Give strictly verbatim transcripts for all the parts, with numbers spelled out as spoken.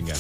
Vinga.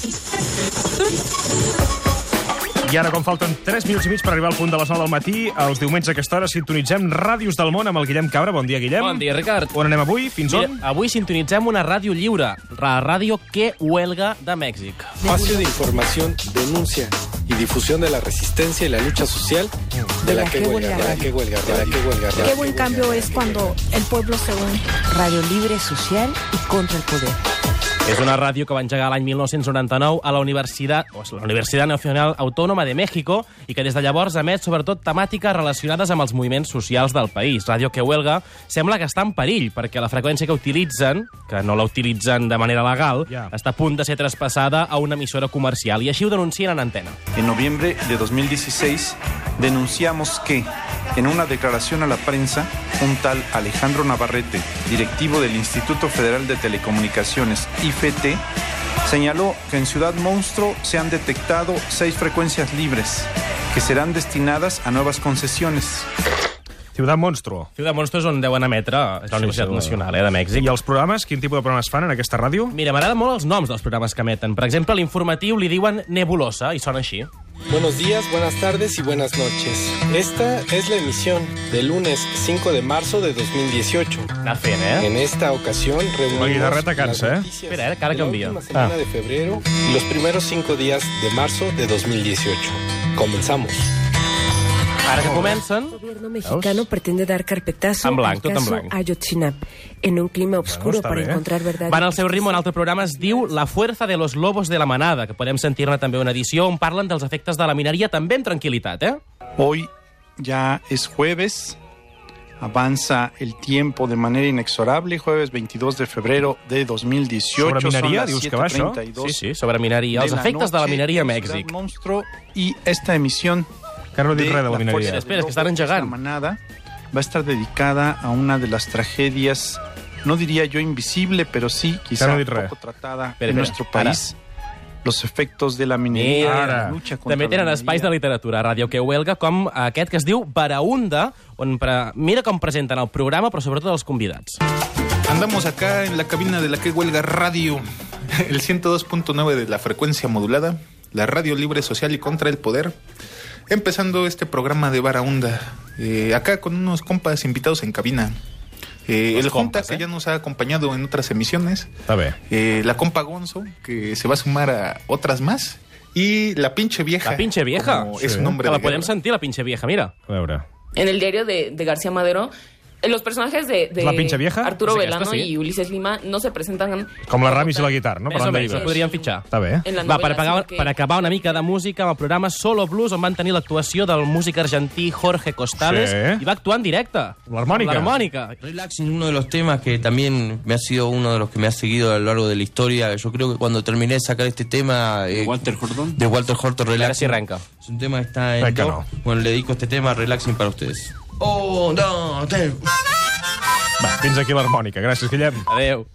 I ara, com falten tres minuts i mig per arribar al punt de les nou del matí, els diumenges a aquesta hora sintonitzem Ràdios del Món amb el Guillem Cabra. Bon dia, Guillem. Bon dia, Ricard. On anem avui? Fins Mira, on? avui sintonitzem una ràdio lliure, la ràdio Que Huelga de Mèxic. Espacio de información, denuncia y difusión de la resistencia y la lucha social de la que huelga, de la que huelga, de la que huelga. Qué buen cambio es cuando el pueblo se une. Radio libre, social y contra el poder. És una ràdio que va engegar l'any mil nou-cents noranta-nou a la Universitat, o la Universitat Nacional Autònoma de México i que des de llavors emet sobretot temàtiques relacionades amb els moviments socials del país. Ràdio Que Huelga sembla que està en perill perquè la freqüència que utilitzen, que no la utilitzen de manera legal, Ja. està a punt de ser traspassada a una emissora comercial i així ho denuncien en antena. En noviembre de dos mil dieciséis denunciamos que, en una declaración a la prensa, un tal Alejandro Navarrete, directivo del Instituto Federal de Telecomunicaciones, I F T, señaló que en Ciudad Monstruo se han detectado seis frecuencias libres que serán destinadas a nuevas concesiones. Ciutat Monstruo. Ciutat Monstruo és on deuen emetre, és la Universitat sí, Nacional eh, de Mèxic. I els programes? Quin tipus de programes fan en aquesta ràdio? Mira, m'agraden molt els noms dels programes que emeten. Per exemple, l'informatiu li diuen Nebulosa i sona així. Buenos días, buenas tardes y buenas noches. Esta es la emisión del lunes cinco de marzo de dos mil dieciocho. Anar fent, eh? En esta ocasión reunimos La guitarreta cansa, las ¿eh? noticias Espera, eh, cara de la canvia. última semana Ah. de febrero y los primeros cinco días de marzo de dos mil dieciocho. Comenzamos. Ara que comencen... El gobierno mexicano pretende dar carpetazo En blanc, al tot en caso blanc. Ayotzinapa, en un clima oscuro està para bé. encontrar verdad. Van al seu ritme, un altre programa es diu La fuerza de los lobos de la manada, que podem sentir-ne també una edició on parlen dels efectes de la mineria també amb tranquil·litat, eh? Hoy ya es jueves, avanza el tiempo de manera inexorable, jueves veintidós de febrero de dos mil dieciocho. Sobre mineria, son las dius que va això? siete treinta y dos Sí, sí, sobre mineria. Els de la efectes de la noche mineria a en Mèxic. Ciudad Monstruo, y esta emisión Que no dic de res de la la mineria. Fuerza Espera, és que de estan Lobos de engegant. la Manada va a estar dedicada a una de las tragedias, no diría yo invisible, pero sí quizá no un dic res. poco tratada Espera, en espera, nuestro país. Los efectos de la minería, Mira. la lucha contra També tenen la espais de minería. literatura a Ràdio Que Huelga, com aquest que es diu Baraunda, on pre... mira com presenten el programa, però sobretot els convidats. Andamos acá en la cabina de la Que Huelga Radio, el ciento dos punto nueve de la frecuencia modulada, la radio libre, social y contra el poder. Empezando este programa de Baraunda, eh, acá con unos compas invitados en cabina. Eh, Los el Junta, compas, que ¿eh? ya nos ha acompañado en otras emisiones. Està bé. Eh, la compa Gonzo, que se va a sumar a otras más. Y la pinche vieja. La pinche vieja. como Sí. Es un nombre Que la de podem guerra. sentir, la pinche vieja, mira. A veure. En el diario de, de García Madero, eh, los personajes de, de ¿La pinche vieja? Arturo Sí, Velano esta sí. y Ulises Lima no se presentan Com la Ramis i la guitarra, no? Més o Parlant de menys, la llibres. podríem fitxar. Està bé. en la Va, novela. per, acabar, sino que- per acabar una mica de música, amb el programa Solo Blues, on van tenir l'actuació del músic argentí Jorge Costales, Sí. i va actuar en directe. L'harmònica. L'harmònica. Relaxing, uno de los temas que también me ha sido uno de los que me ha seguido a lo largo de la historia. Yo creo que cuando terminé de sacar este tema eh, Walter Horton. de Walter Horton, Ara sí Relaxing, arrenca. es un tema que está en Arrenca, do. no. Bueno, le dedico este tema Relaxing para ustedes. Oh, no, te... Va, fins aquí l'harmònica. Gràcies, Guillem. Adéu.